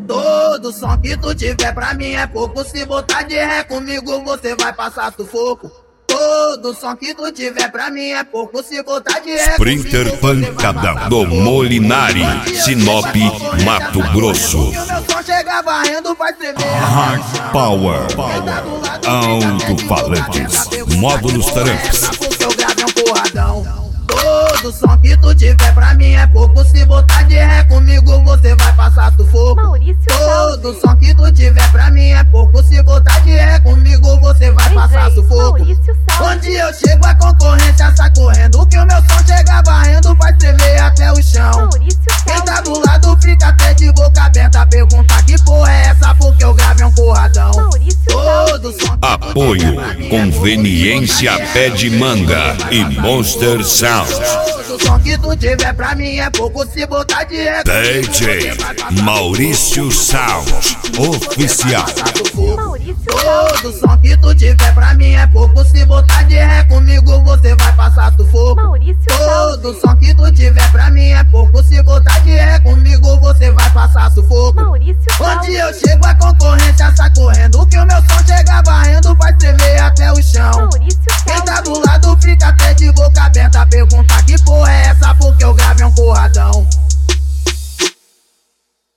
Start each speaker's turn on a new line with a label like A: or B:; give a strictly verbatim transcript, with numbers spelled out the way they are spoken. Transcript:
A: Todo som que tu tiver pra mim é pouco. Se botar de ré comigo você vai passar sufoco. Todo som que tu tiver pra mim é pouco. Se botar de ré
B: Sprinter Pancada do Molinari, Sinop, Mato Grosso.
A: O meu som chega varrendo, vai tremer.
B: Hard Power, alto-falantes, módulos tramps.
A: Porque eu gravo é um porradão. Todo som que tu tiver pra mim é pouco. Se botar de ré comigo você vai passar sufoco.
C: Maurício
A: Todo
C: Salve.
A: som que tu tiver pra mim é pouco. Se botar de ré comigo você vai passar
C: D J
A: sufoco.
C: Maurício Salve.
A: Onde eu chego a concorrência sai correndo. Que o meu som chega varrendo, vai tremer até o chão.
C: Maurício
A: Quem tá
C: Salve.
A: do lado fica até de boca aberta. Pergunta que porra é essa, porque eu gravo é um porradão.
C: Maurício
A: Todo
C: Salve.
A: som que tu
B: Apoio,
A: tiver pra mim é
B: Conveniência Pé de Manga e Monster Sound.
A: Todo som que tu tiver pra mim é pouco. Se botar de ré
B: D J Maurício Sound Oficial.
C: Maurício Salve.
A: Todo som que tu tiver pra mim é pouco. Se botar